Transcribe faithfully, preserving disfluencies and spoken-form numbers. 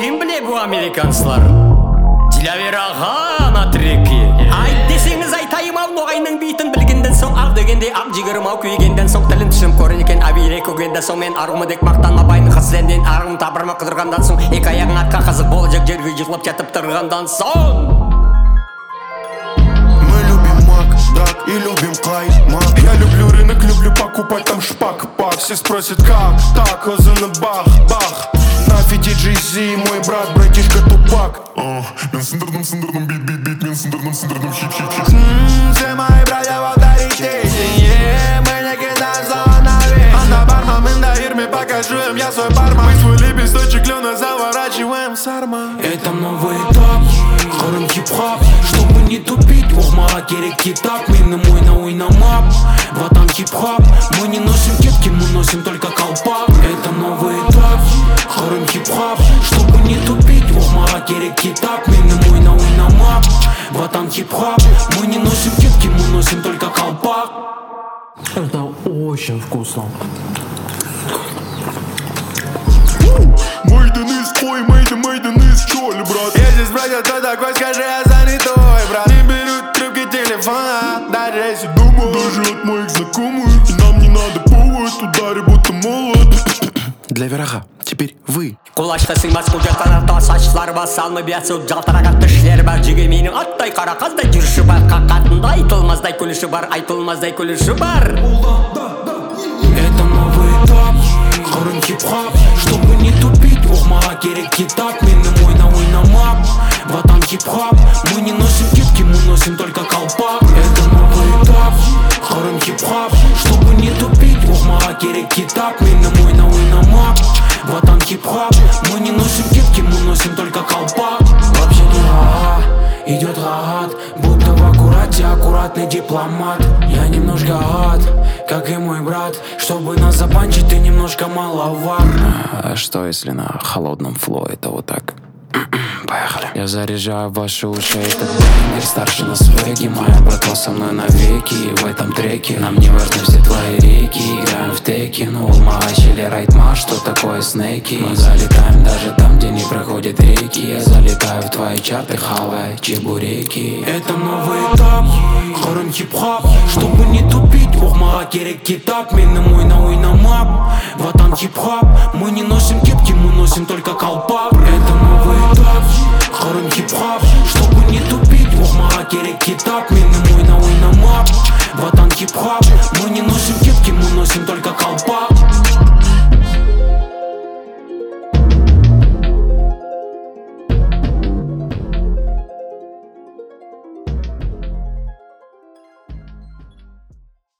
Ким біле bu американцлар? Дилавер ана треки. Айт десеңіз айтайым ау, ноғайның бейтін білгенден соң ақ дегенде ақ жігірім ау күйгенден соң тілім түсім көрін екен абиле көгенден соң мен арғымы дек мақтанма байны қызсенден арғым табырма қыдырғандан соң екі аяғың атқа қызық болacak жерге жығылып жатып тұрғандан соң. И любим каймак. Я люблю рынок, люблю покупать там шпак-пак. Все спросят как, так, озыны бах-бах. Нафи диджей-зи, мой брат, братишка Тупак. Мен сындырдым, сындырдым, бит-бит-бит. Мен сындырдым, сындырдым, хип-хип-хип. Все мои братья в авторитете. Мы не кидаем слова на весь. Она бармен, даир, мне покажу им, я свой бармен. Мы свой лепесточек клена заворачиваем с арма. Это новый этап, хором хип-хоп. Чтобы не тупить, ухмала керек китап. Мені мойна ойнамап, ватан хип-хоп. Мы не носим кепки, мы носим только колпак. Это новый этап, хором хип-хоп. Чтобы не тупить, ухмала керек китап. Мені мойна ойнамап, ватан хип-хоп. Мы не носим кепки, мы носим только колпак. Это очень вкусно. Мой Денис, ой, мейда, мейда, Денис, что ли, брат? Я здесь, братья, кто такой, скажи, я занятой, брат. Не берут трубки телефона, даже если думаю. Даже от моих знакомых. И нам не надо повод, удари, будто молот. Для Вераға, теперь вы. Құлашқа сыймас құжаттан арта сачлар бас салмы биясы жалтыраған тішлер бар. Жүге менің аттай қара қаздай жүріші бар. Қаққатында айтылмаздай күліші бар, айтылмаздай күліші бар. Это новый этап, хором хип-хоп. Чтобы не тупить, ухмала керек китап. Мені мойна ойнамап, ватан хип-хоп. Мы не носим кепки, мы носим только колпак. Это новый этап, хором хип-хоп. Чтобы не тупить, ухмала керек китап. Мені мойна ойнамап, ватан хип-хоп. Мы не носим кепки, мы носим только колпак. Вообще не ага, идет гагат. Будто в аккурате аккуратный дипломат. Я немножко гад, как и мой брат. Чтобы нас забанчить, ты немножко маловат. А что если на холодном фло это вот так? Поехали. Я заряжаю ваши уши, этот бэнгер старше на свеге. Моя братва со мной навеки. И в этом треке нам не важны все твои реки. Играем в теки, ну Улмагач или Райтма. Что такое снеки? Мы залетаем даже там, где не проходят реки. Я залетаю в твои чарты, хавая чебуреки. Это новый этап, хором хип-хоп. Чтобы не тупить, ухмала керек китап. Мені мойна ойнамап, ватан хип-хоп. Мы не носим кепки, мы носим только колпак.